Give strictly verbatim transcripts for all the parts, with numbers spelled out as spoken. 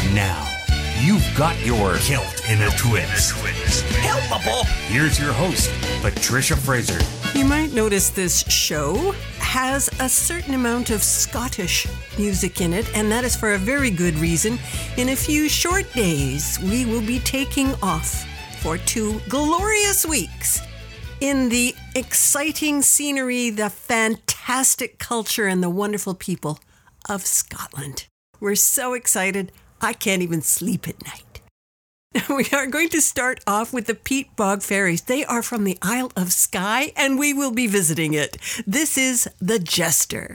Now, you've got your kilt in a twist. Helpable. Here's your host, Patricia Fraser. You might notice this show has a certain amount of Scottish music in it, and that is for a very good reason. In a few short days, we will be taking off for two glorious weeks in the exciting scenery, the fantastic culture, and the wonderful people of Scotland. We're so excited, I can't even sleep at night. We are going to start off with the Peat Bog Ferries. They are from the Isle of Skye, and we will be visiting it. This is The Jester.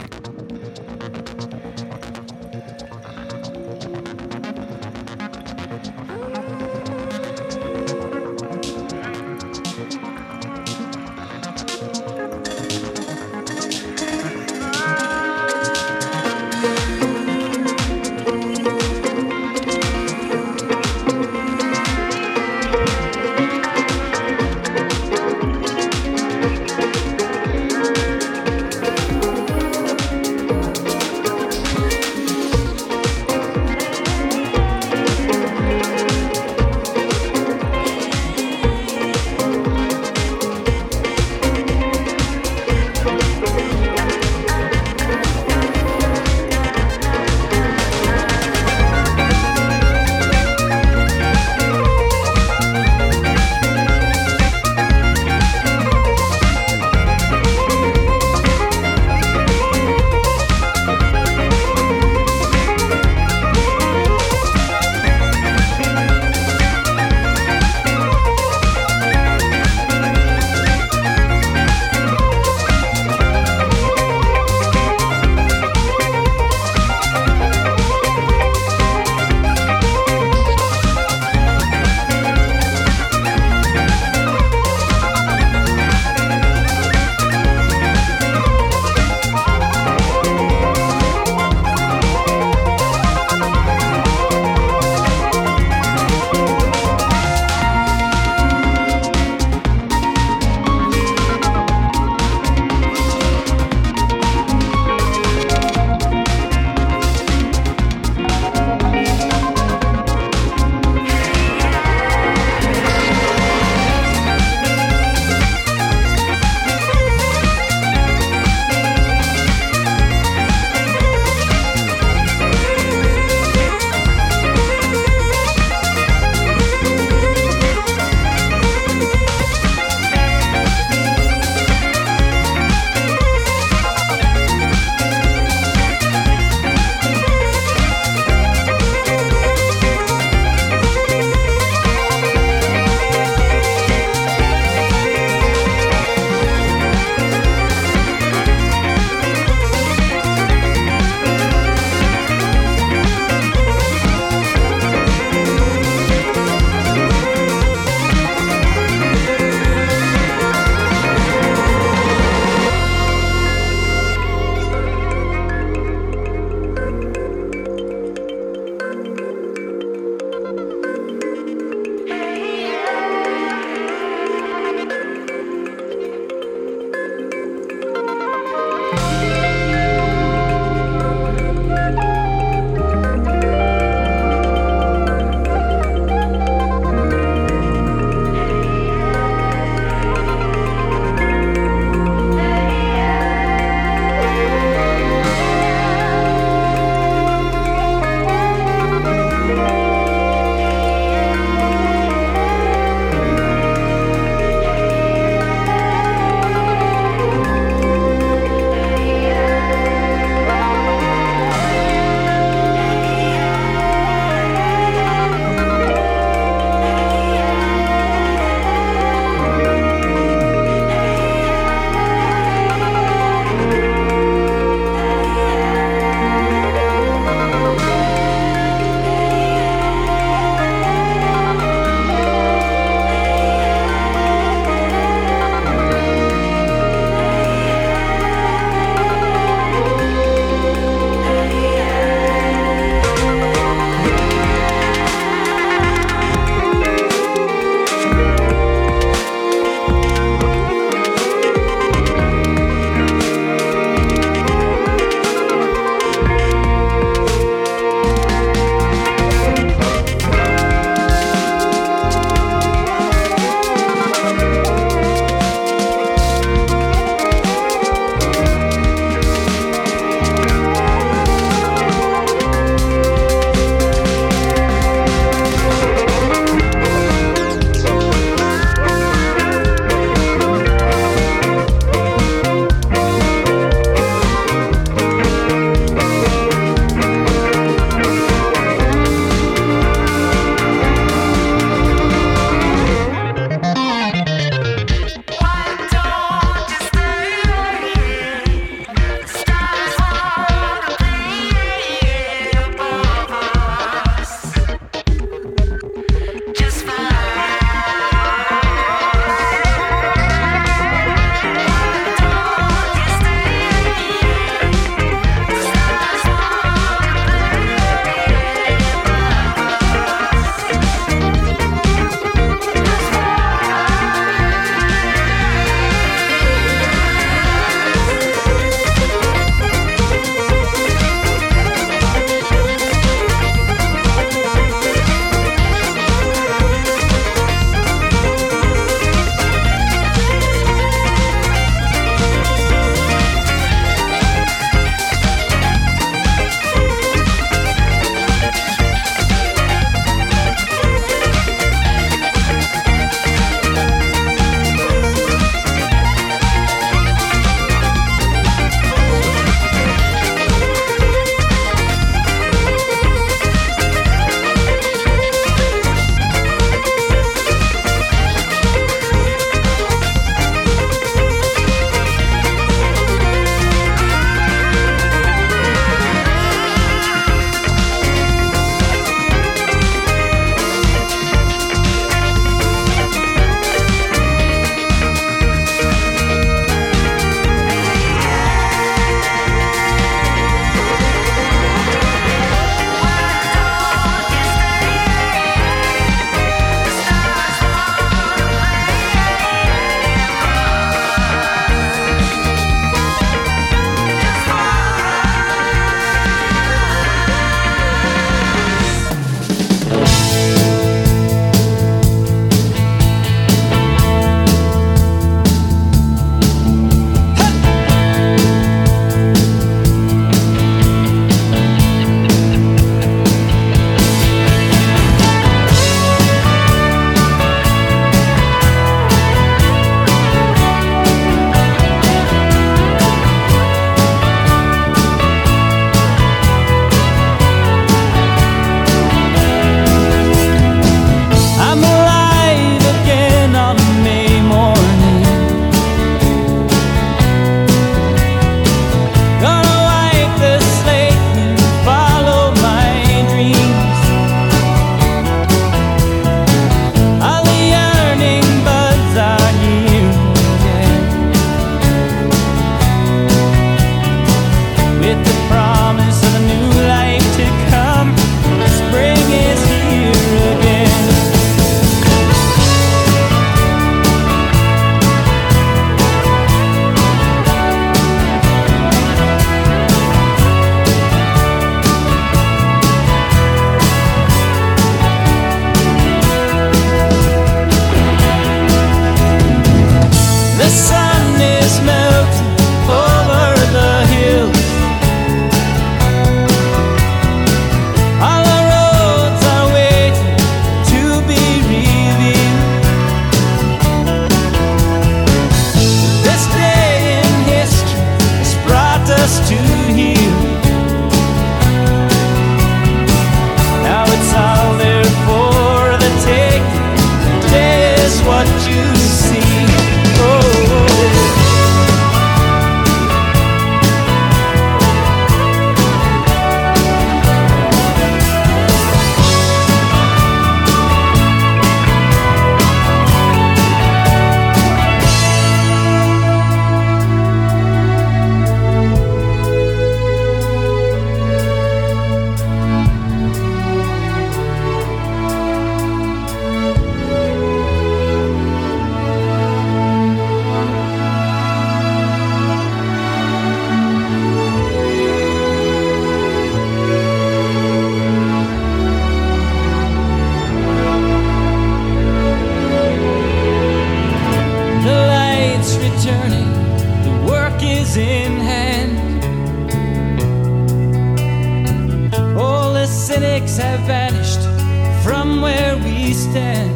stakes have vanished from where we stand.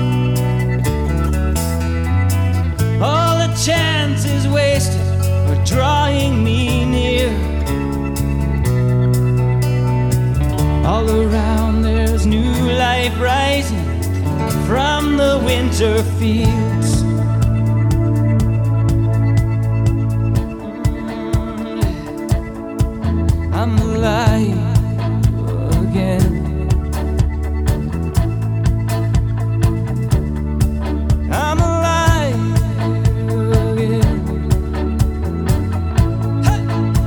All the chances wasted are drawing me near. All around there's new life rising from the winter fields. I'm alive again. I'm alive again. Hey!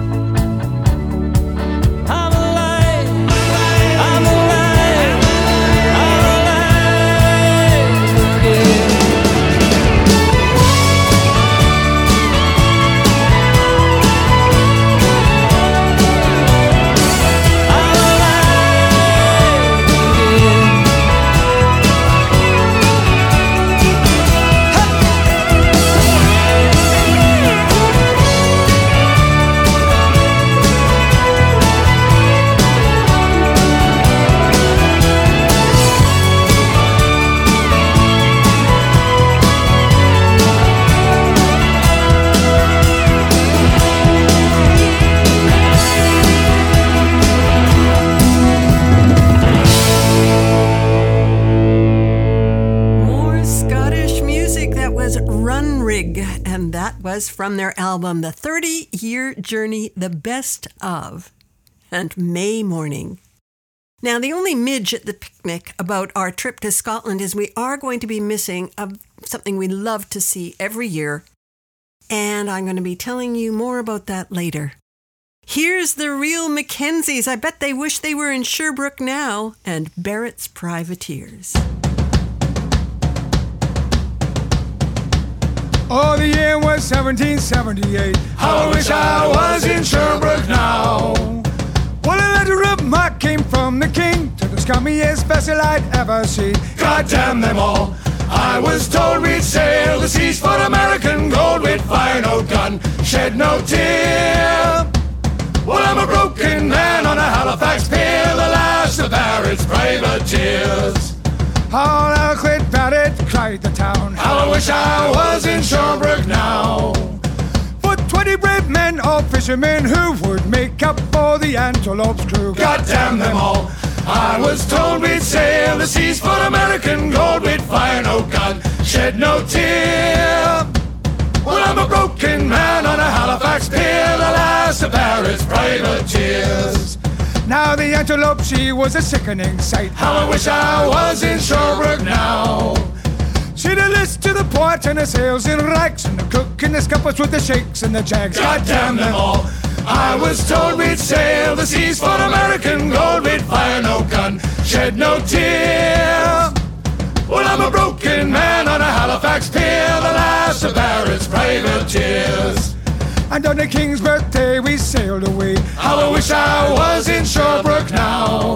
I'm alive. I'm alive. I'm alive again. And that was from their album, The thirty-Year Journey, The Best Of, and May Morning. Now, the only midge at the picnic about our trip to Scotland is we are going to be missing a, something we love to see every year, and I'm going to be telling you more about that later. Here's the Real Mackenzies. I bet they wish they were in Sherbrooke now, and Barrett's Privateers. Oh, the year was seventeen seventy-eight. How I wish I was in Sherbrooke now. Well, a letter of marque came from the king to the scummiest vessel I'd ever seen. God damn them all. I was told we'd sail the seas for American gold. We'd fire no gun, shed no tear. Well, I'm a broken man on a Halifax pier, the last of Barrett's privateers. All I'll quit Barrett, cried the town. How I wish I was in Sherbrooke now. For twenty brave men, all fishermen, who would make up for the Antelope's crew. God damn them all. I was told we'd sail the seas for American gold. We'd fire no gun, shed no tear. Well, I'm a broken man on a Halifax pier, the last of Barrett's privateers. Now the Antelope, she was a sickening sight. How I wish I was in Sherbrooke now. She'd a list to the port and the sails in racks, and the cook and the scuppers with the shakes and the jags. God damn them all. I was told we'd sail the seas for American gold. We'd fire no gun, shed no tear. Well, I'm a broken man on a Halifax pier, the last of Barrett's privateers. And on the King's birthday we sailed away. How I wish I was in Sherbrooke now.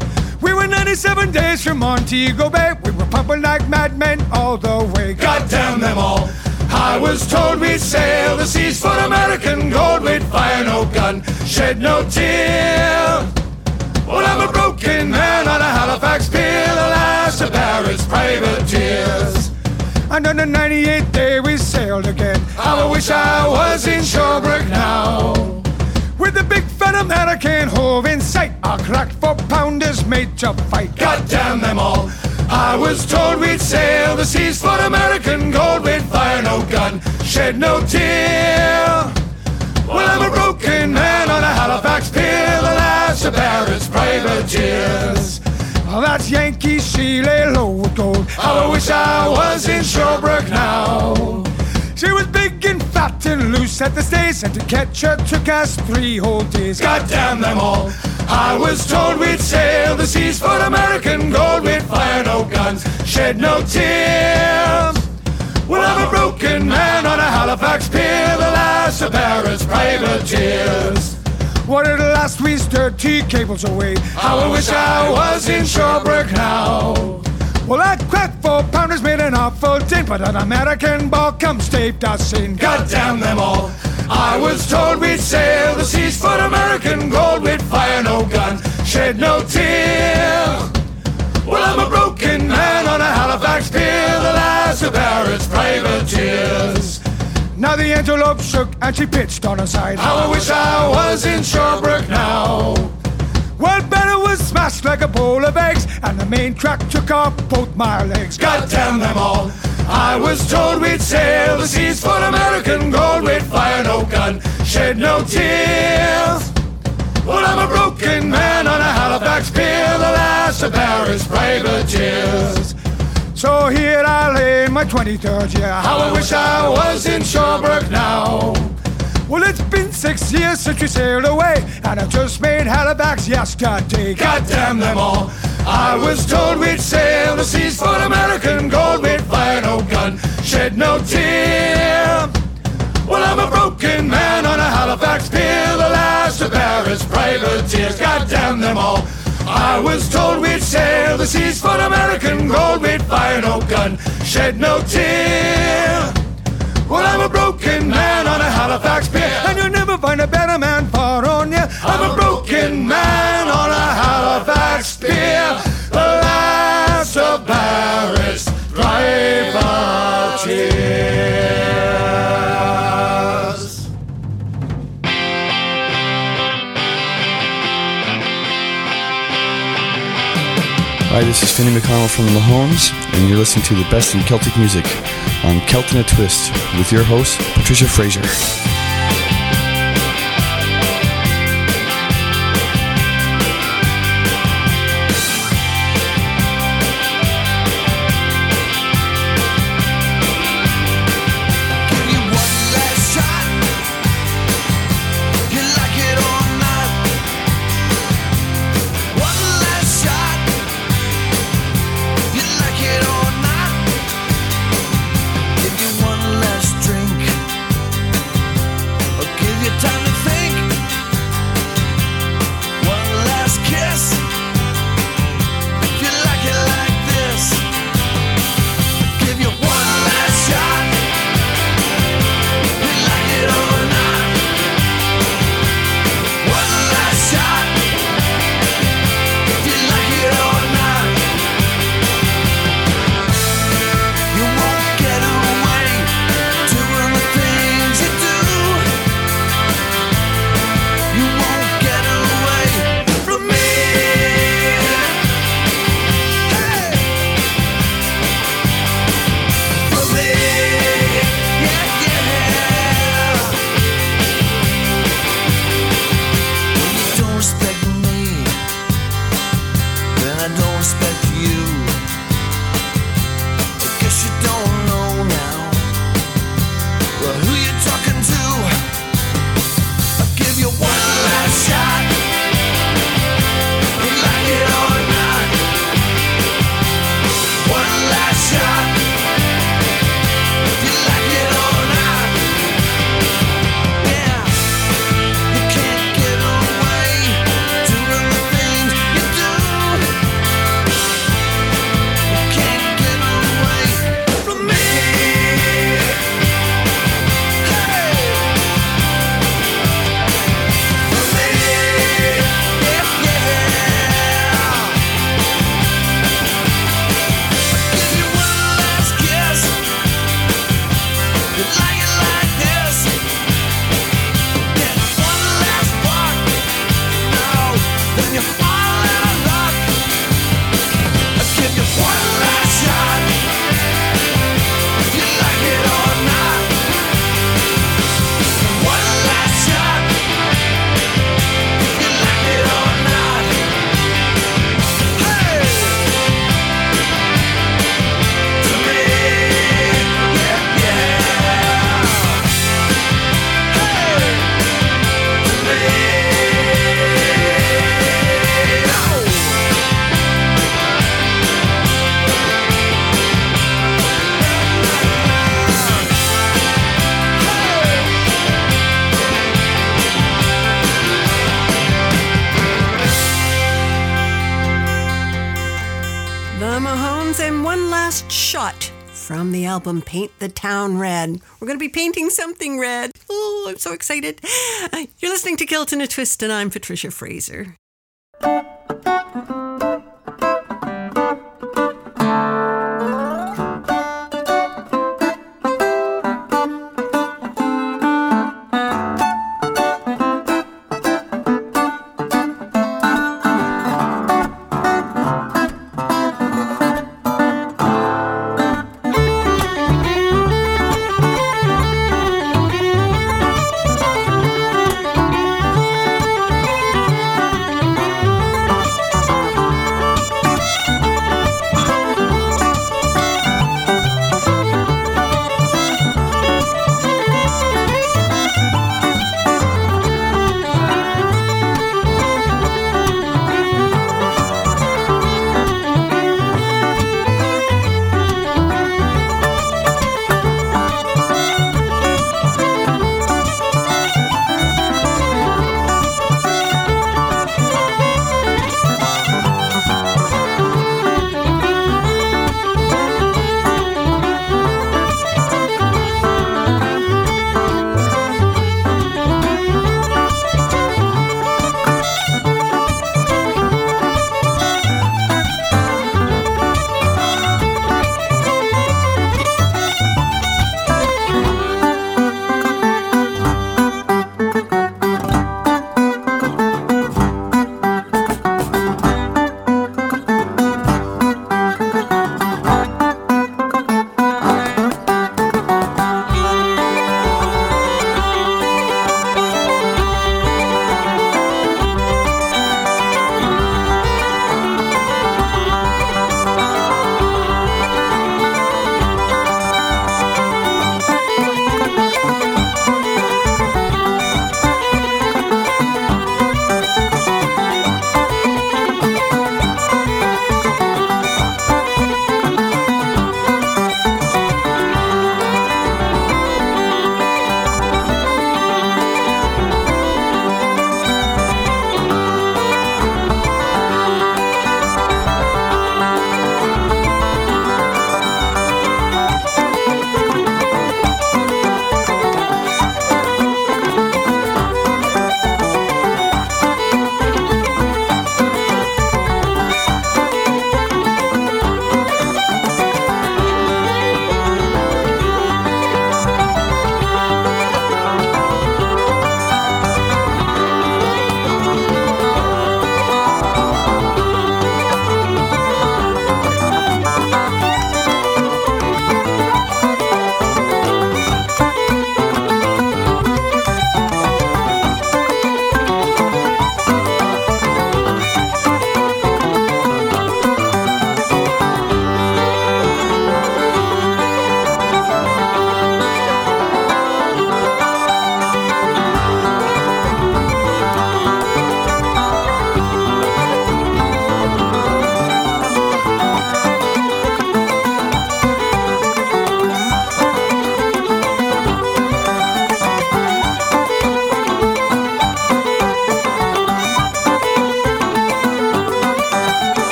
We were ninety-seven days from Montego Bay. We were pumping like madmen all the way. God damn them all. I was told we'd sail the seas for American gold. We'd fire no gun, shed no tear. Well, I'm a broken man on a Halifax pier, the last of Barrett's privateers. And on the ninety-eighth day we sailed again. How I wish I was in Sherbrooke now. With the big fat American hove in sight, our cracked four pounders made to fight. God damn them all. I was told we'd sail the seas for American gold. We'd fire no gun, shed no tear. Well, I'm a broken man on a Halifax pier, the last of Barrett's privateers. Oh, that's Yankee, she lay low with gold. How I wish I was in Sherbrooke now. She was big and fat and loose at the stays, and to catch her took us three whole days. God damn them all. I was told we'd sail the seas for American gold. We'd fire no guns, shed no tears. Well, I'm a broken man on a Halifax pier, the last of Barrett's privateers. What at last we stirred tea cables away. How I wish I was in Sherbrooke now. Well, that cracked four pounders made an awful din, but an American ball come staved us in. God damn them all. I was told we'd sail the seas for American gold. We'd fire no gun, shed no tear. Well, I'm a broken man on a Halifax pier, the last of Barrett's privateers. Now the Antelope shook and she pitched on her side. How I wish I was in Sherbrooke now. Well, Barrett was smashed like a bowl of eggs, and the main track took off both my legs. God damn them all. I was told we'd sail the seas for American gold. We'd fire no gun, shed no tears. Well, I'm a broken man on a Halifax pier, the last of Barrett's privateers. So here I lay in my twenty-third year. How I wish I was in Sherbrooke now. Well, it's been six years since we sailed away, and I just made Halifax yesterday. God damn them all. I was told we'd sail the seas for American gold. We'd fire no gun, shed no tear. Well, I'm a broken man on a Halifax pier, the last of Barrett's privateers. God damn them all. I was told we'd sail the seas for American gold. We'd fire no gun, shed no tear. Well, I'm a broken man on a Halifax pier, and you'll never find a better man for on ya. I'm a broken man on a Halifax pier, the last of Barrett's privateers. Hi, this is Finney McConnell from the Mahomes, and you're listening to the best in Celtic music on Celt in a Twist with your host, Patricia Fraser. From the album Paint the Town Red. We're going to be painting something red. Oh, I'm so excited. You're listening to Celt in a Twist, and I'm Patricia Fraser.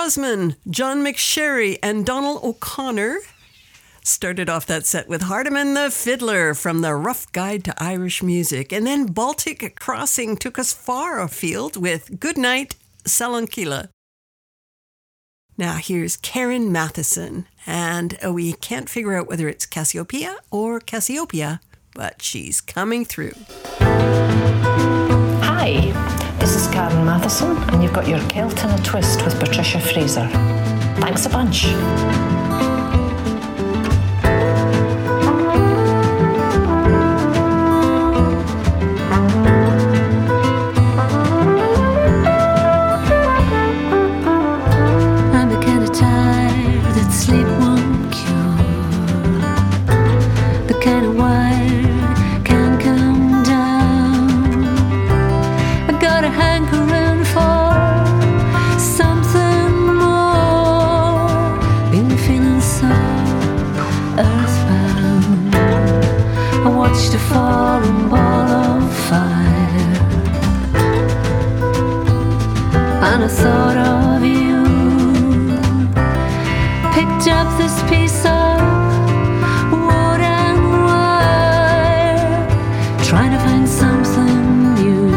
Osmond, John McSherry, and Donald O'Connor started off that set with Hardiman the Fiddler from the Rough Guide to Irish Music. And then Baltic Crossing took us far afield with Goodnight, Salankila. Now here's Karen Matheson, and we can't figure out whether it's Cassiopeia or Cassiopeia, but she's coming through. Hi, this is Karen Matheson, and you've got your Celt in a Twist with Patricia Fraser. Thanks a bunch. And I thought of you, picked up this piece of wood and wire, trying to find something new.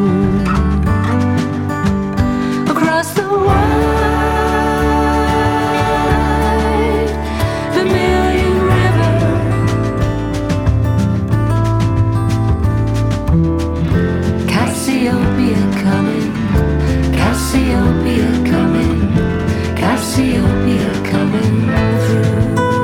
Across the wide Vermilion River, Cassiopeia coming, Cassiopeia coming, Cassiopeia coming through.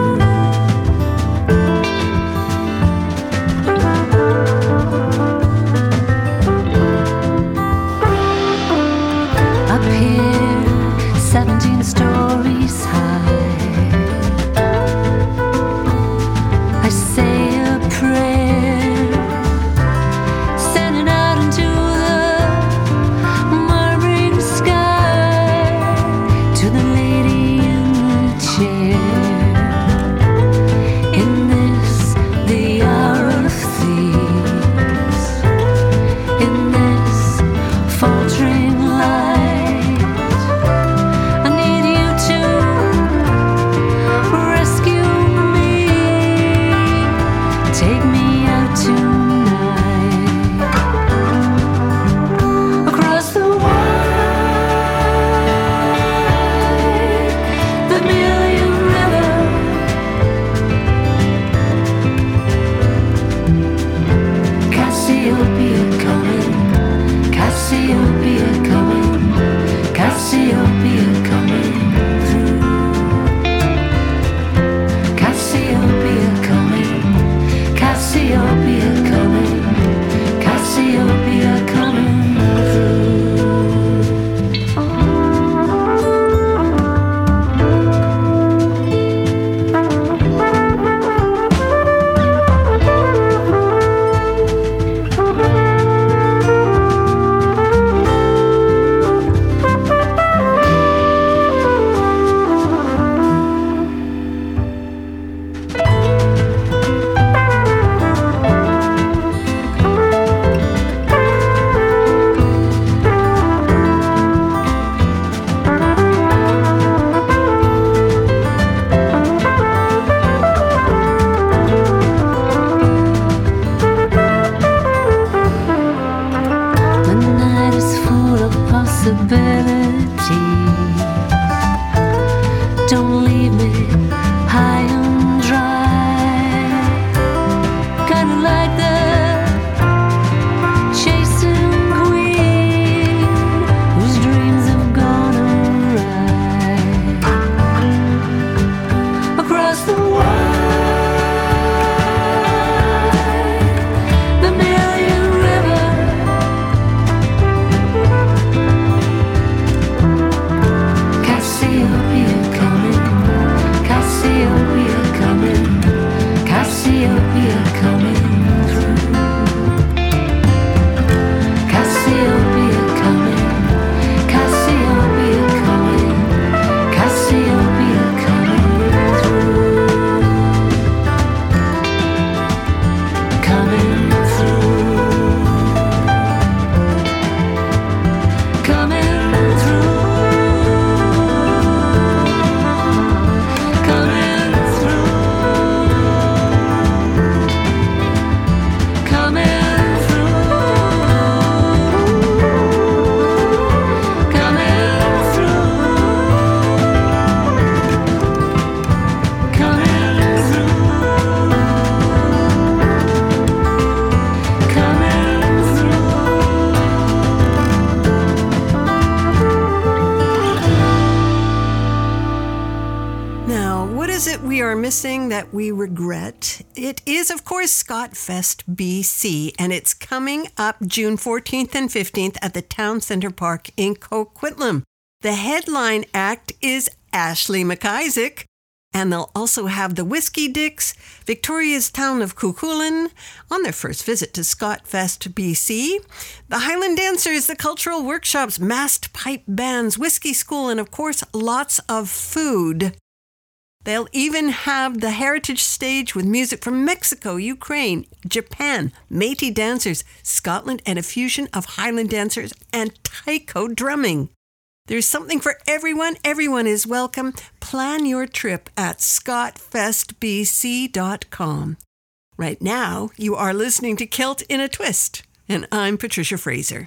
that we regret. It is, of course, Scott Fest B C, and it's coming up June fourteenth and fifteenth at the Town Centre Park in Coquitlam. The headline act is Ashley McIsaac, and they'll also have the Whiskey Dicks, Victoria's Town of Cuchulainn, on their first visit to Scott Fest B C, the Highland Dancers, the Cultural Workshops, Massed Pipe Bands, Whiskey School, and of course, lots of food. They'll even have the Heritage Stage with music from Mexico, Ukraine, Japan, Métis dancers, Scotland, and a fusion of Highland dancers and taiko drumming. There's something for everyone. Everyone is welcome. Plan your trip at scott fest b c dot com. Right now, you are listening to Kilt in a Twist, and I'm Patricia Fraser.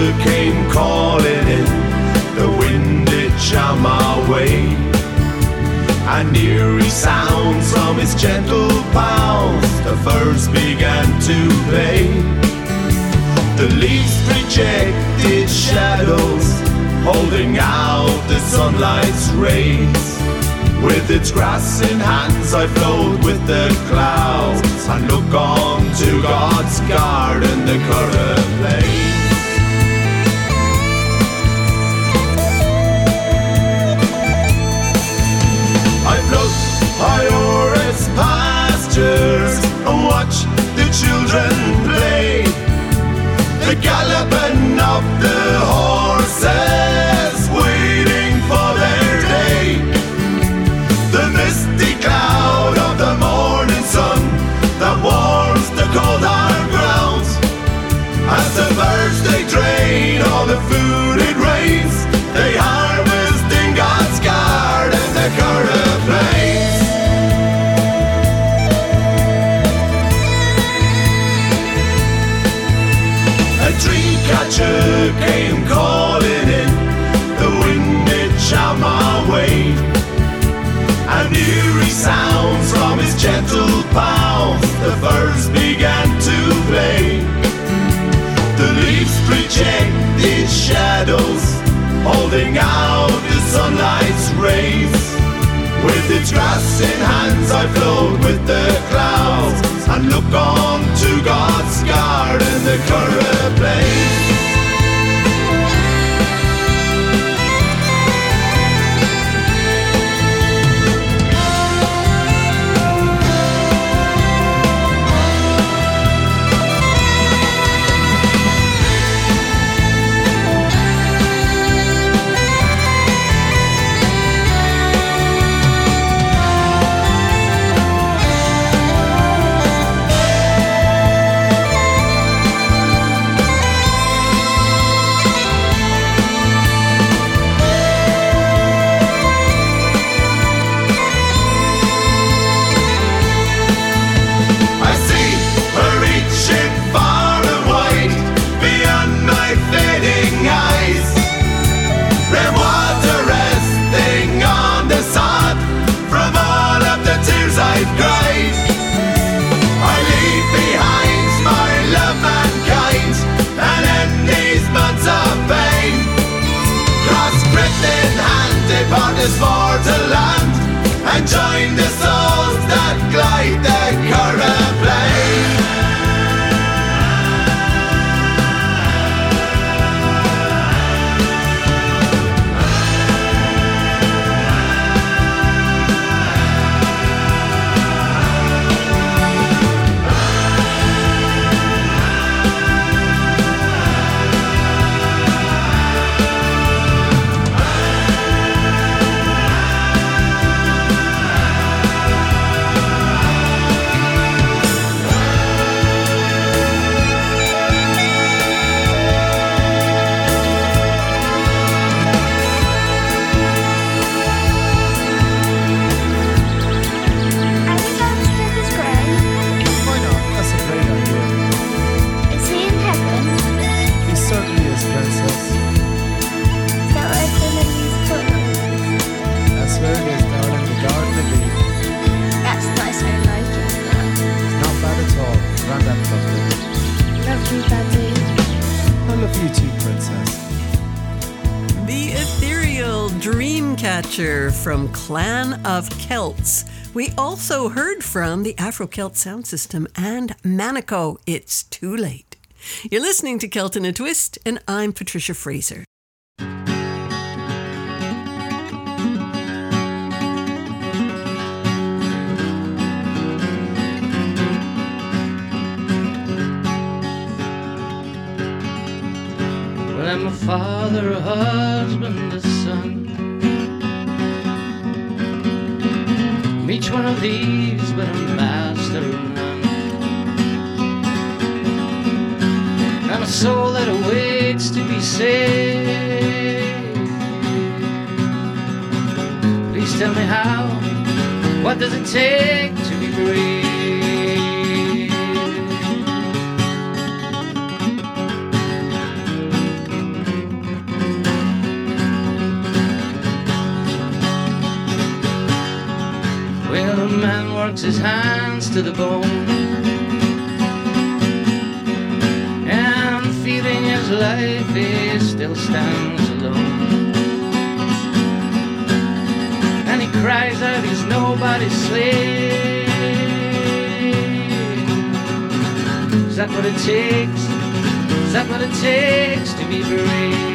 came calling in, the wind did charm our way, and eerie sounds from his gentle pounds the firs began to play. The leaves projected shadows, holding out the sunlight's rays. With its grass in hands I float with the clouds, and look on to God's garden, the Curragh Plains. I float high o'er its pastures and watch the children play, the galloping of the horses waiting for their day. The misty cloud of the morning sun that warms the cold hard ground. As the birds they drain all the food it rains, they harvest in God's garden, the Curragh Plains. A dream catcher came calling in, the wind did charm our way, and eerie sounds from his gentle pounds the firs began to play. The leaves projected shadows, holding out the sunlight's rays. With its grass in hands I float with the clouds, and look on to God's garden, the Curragh Plains. Upon this mortal land, and join the souls that glide the Curragh Plains. From Clan of Celts. We also heard from the Afro-Celt Sound System and Manico, It's Too Late. You're listening to Celt in a Twist, and I'm Patricia Fraser. Well, I'm a father, a husband, a son. Each one of these but a master of none, and a soul that awaits to be saved. Please tell me how, what does it take to be brave? While a man works his hands to the bone, and feeling his life he still stands alone. And he cries out he's nobody's slave. Is that what it takes? Is that what it takes to be brave?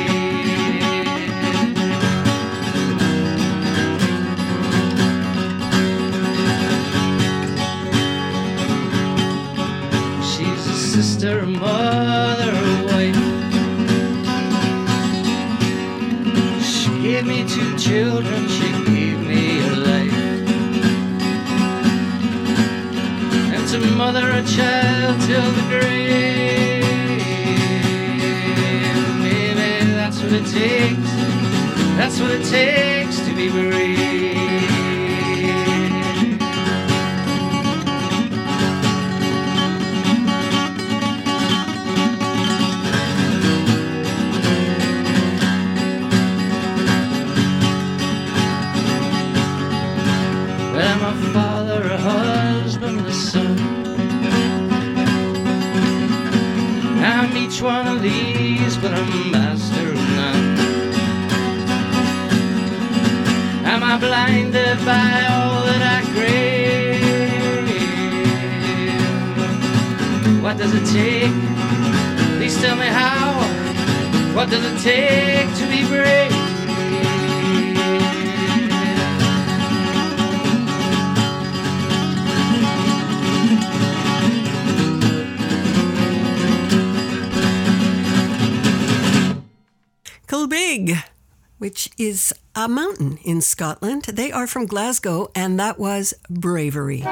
Sister, a mother, a wife. She gave me two children, she gave me a life. And to mother a child till the grave. Maybe that's what it takes. That's what it takes to be brave. Each one of these, but I'm master of none. Am I blinded by all that I crave? What does it take? Please tell me how. What does it take to be brave? Kilbig, which is a mountain in Scotland. They are from Glasgow, and that was Bravery.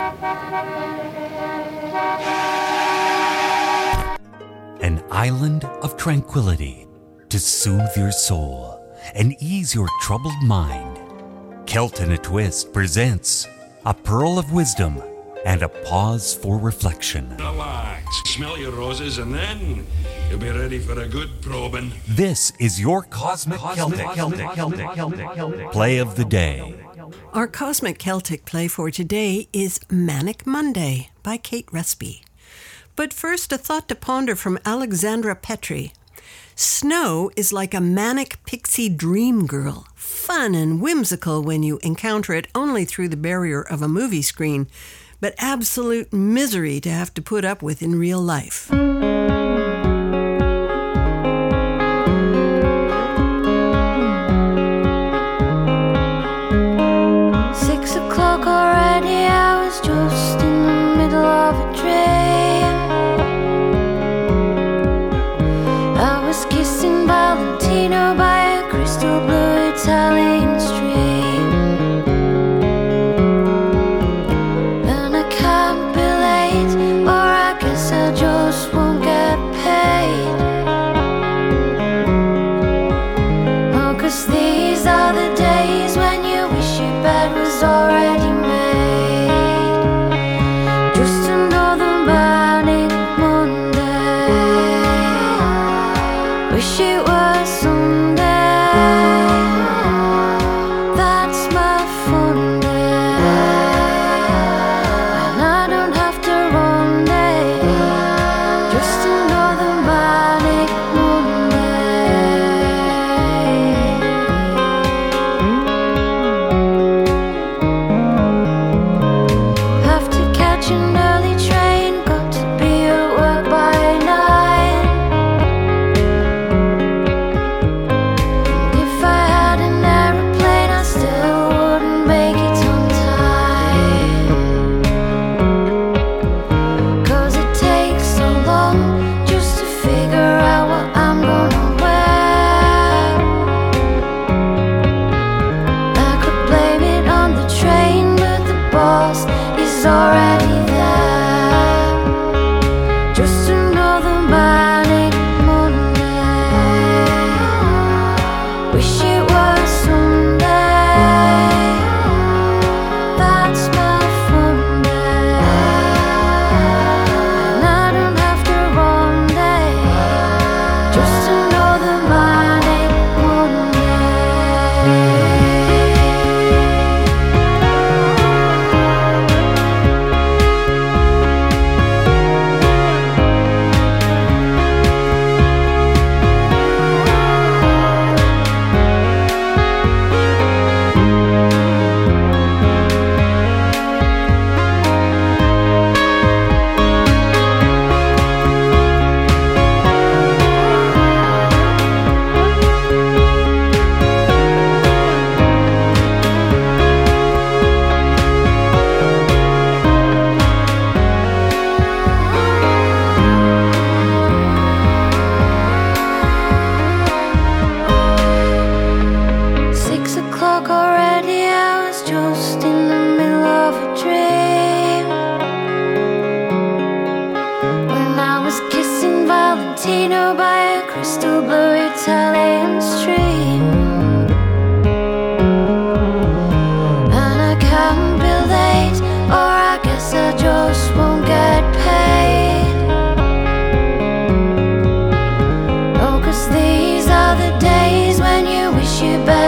An island of tranquility to soothe your soul and ease your troubled mind. Celt in a Twist presents a pearl of wisdom and a pause for reflection. Relax, smell your roses, and then you'll be ready for a good probing. This is your Cosmic, Cosmic Celtic, Celtic, Celtic, Celtic, Celtic play of the day. Our Cosmic Celtic play for today is Manic Monday by Kate Respy. But first, a thought to ponder from Alexandra Petri. Snow is like a manic pixie dream girl, fun and whimsical when you encounter it only through the barrier of a movie screen, but absolute misery to have to put up with in real life. Six o'clock already, I was just in the middle of a dream. I was kissing Valentino by a crystal blue Italian stream. And I can't be late, or I guess I just won't get paid. Oh, 'cause these are the days when you wish your bed was already made. Just another manic Monday. Wish it was Sunday. That's my fun day. And I don't have to run day. Just another manic Monday.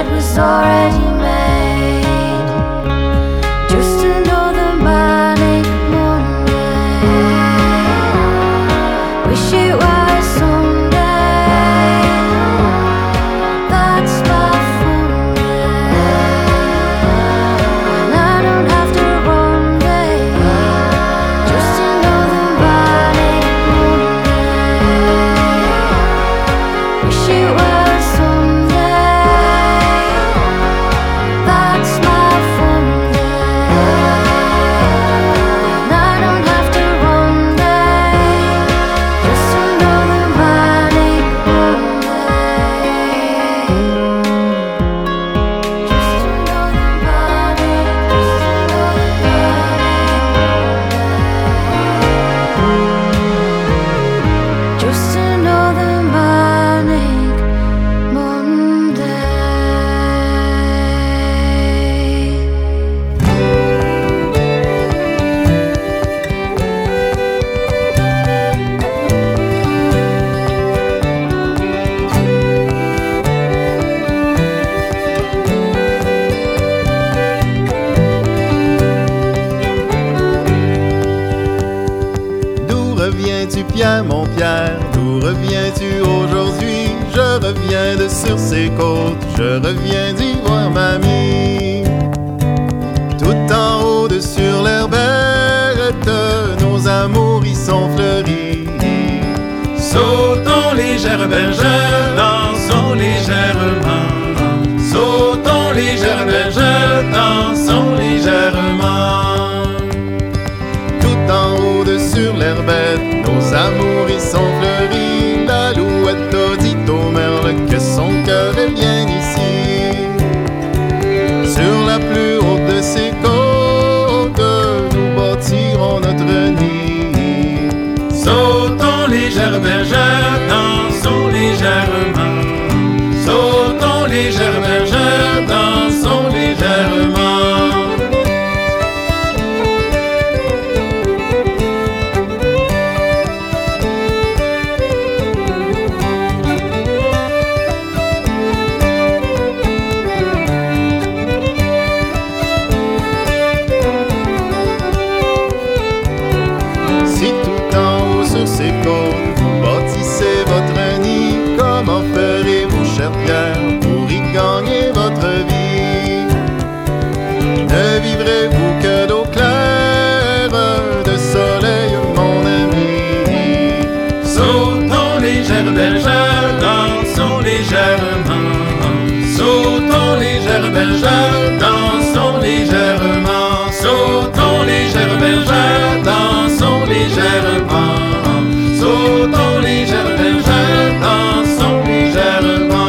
bed was already made. Just another manic Monday. Wish it was Sunday. That's my fun day. And I don't have to run day. Just another manic Monday. Wish it was Sunday. That's my fun day. And I don't have to run day. Just another manic Monday. Just another manic, just another manic. Just another manic Monday. D'où reviens-tu, Pierre, mon Pierre? D'où reviens-tu aujourd'hui? Je reviens de sur ces côtes, je reviens d'y voir mamie. Tout en haut de sur l'herbette, nos amours y sont fleuris. Sautons légère bergère, dansons légèrement. Sautons légère bergère, dansons légèrement. Tout en haut de sur l'herbette, nos amours y sont fleuris. L'alouette a dit au merle que son cœur est bien ici. Sur la plus haute de ces côtes, nous bâtirons notre nid. Sautons légère bergère, dansons légèrement. Sautons légère bergère, dansons légèrement. Si tout en haut sur ces côtes, vous bâtissez votre nid, comment ferez-vous, cher Pierre, pour y gagner votre vie? Ne vivrez-vous que d'eau claire, de soleil, mon ami? Sautons légère bergère, dansons légèrement. Sautons légère bergère, dansons légèrement. Sautons légère bergère, dansons légèrement. Sautons légère bergère, dansons légèrement.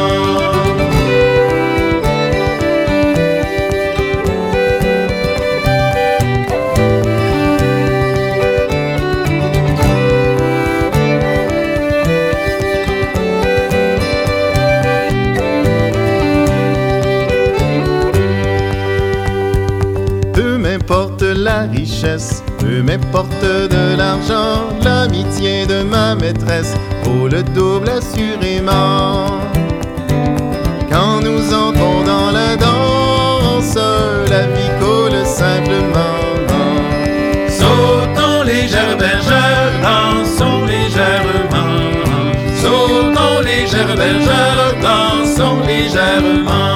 Peu m'importe la richesse, peu m'importe de l'argent, l'amitié de ma maîtresse vaut le double assurément. Quand nous entrons dans la danse, la vie coule simplement. Sautons légère bergère, dansons légèrement. Sautons légère bergère, dansons légèrement.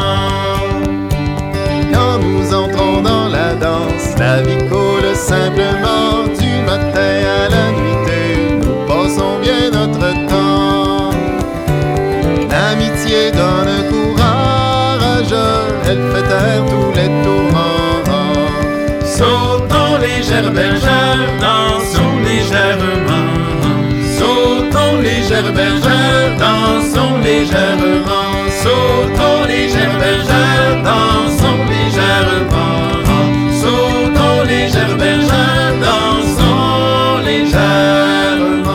Quand nous entrons dans la danse, la vie coule simplement. Du matin à la nuitée, nous passons bien notre temps. L'amitié donne courage, elle fait taire tous les tourments. Sautons légère bergère, dansons légèrement. Sautons légère bergère, dansons légèrement. Sautons légère bergère, dansons légèrement. Sautons légère bergère, dansons légèrement.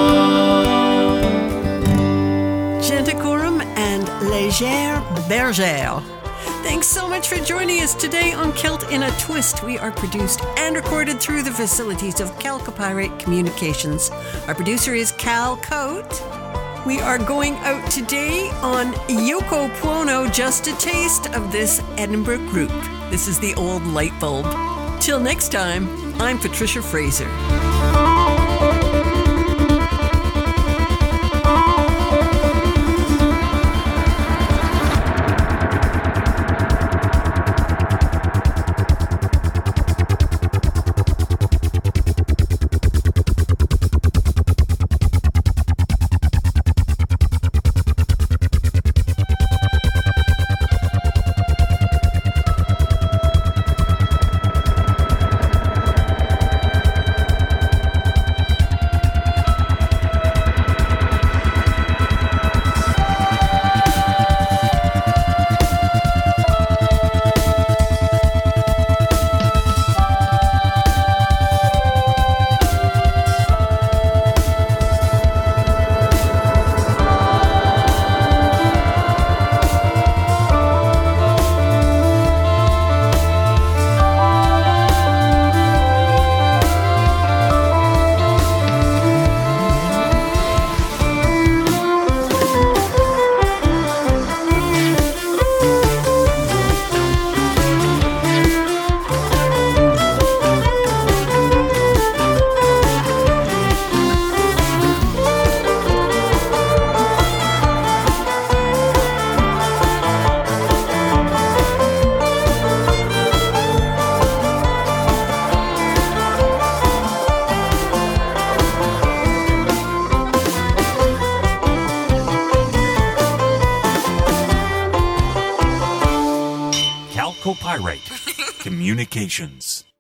Genticorum and Légère Bergère. Thanks so much for joining us today on Celt in a Twist. We are produced and recorded through the facilities of Calcopyrate Communications. Our producer is Cal Coate. We are going out today on Yoko Puono, Just a Taste of this Edinburgh group. This is the Old Light Bulb. Till next time, I'm Patricia Fraser. Pyrite Communications.